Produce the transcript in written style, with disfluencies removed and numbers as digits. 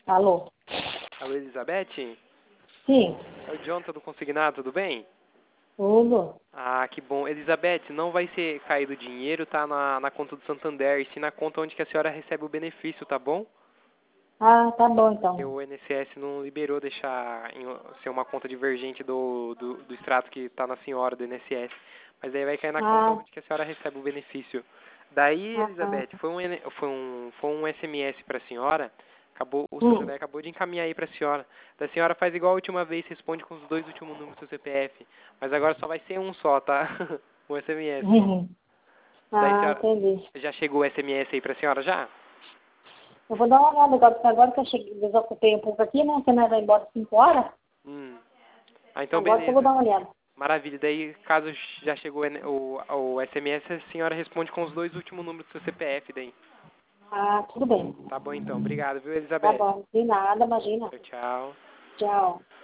Alô? Alô, Elizabeth? Sim. É o Jonathan do Consignado, tudo bem? Tudo. Ah, que bom. Elizabeth, não vai ser caído dinheiro, tá na conta do Santander, e sim na conta onde que a senhora recebe o benefício, tá bom? Ah, tá bom Porque então. o INSS não liberou deixar ser uma conta divergente do extrato que tá na senhora do INSS. Mas aí vai cair na conta Ah, onde que a senhora recebe o benefício. Daí, ah, Elizabeth, foi um SMS para a senhora. O hum. Santander acabou de encaminhar aí para a senhora. Da senhora faz igual a última vez, responde com os 2 últimos números do seu CPF. Mas agora só vai ser um só, tá? Um SMS. Daí, Ah, senhora, entendi. já chegou o SMS aí para a senhora já? Eu vou dar uma olhada agora, porque agora que eu cheguei, desocupei um pouco aqui, né? Você não vai embora às 5 horas. Hum. Ah, então Agora que eu vou beleza. dar uma olhada. Maravilha. Daí, caso já chegou o SMS, a senhora responde com os 2 últimos números do seu CPF daí. Ah, tudo bem. Tá bom então. Obrigado, viu, Tá Elizabeth? bom. De nada, imagina. Tchau, tchau. Tchau.